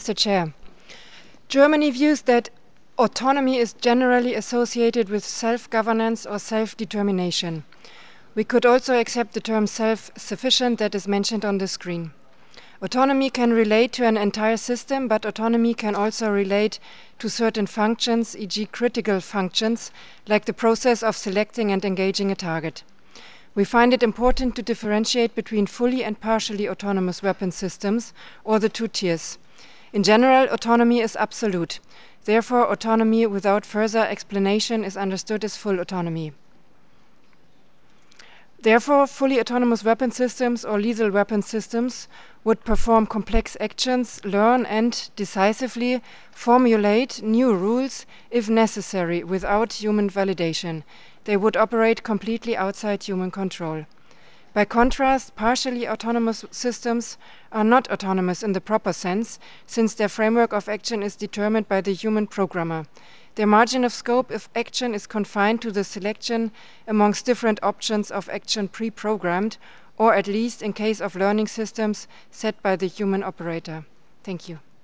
Mr. Chair. Germany views that autonomy is generally associated with self-governance or self-determination. We could also accept the term self-sufficient that is mentioned on the screen. Autonomy can relate to an entire system, but autonomy can also relate to certain functions, e.g. critical functions, like the process of selecting and engaging a target. We find it important to differentiate between fully and partially autonomous weapon systems, or the two tiers. In general, autonomy is absolute. Therefore, autonomy without further explanation is understood as full autonomy. Therefore, fully autonomous weapon systems or lethal weapon systems would perform complex actions, learn and decisively formulate new rules if necessary without human validation. They would operate completely outside human control. By contrast, partially autonomous systems are not autonomous in the proper sense, since their framework of action is determined by the human programmer. Their margin of scope of action is confined to the selection amongst different options of action pre-programmed, or at least in case of learning systems set by the human operator. Thank you.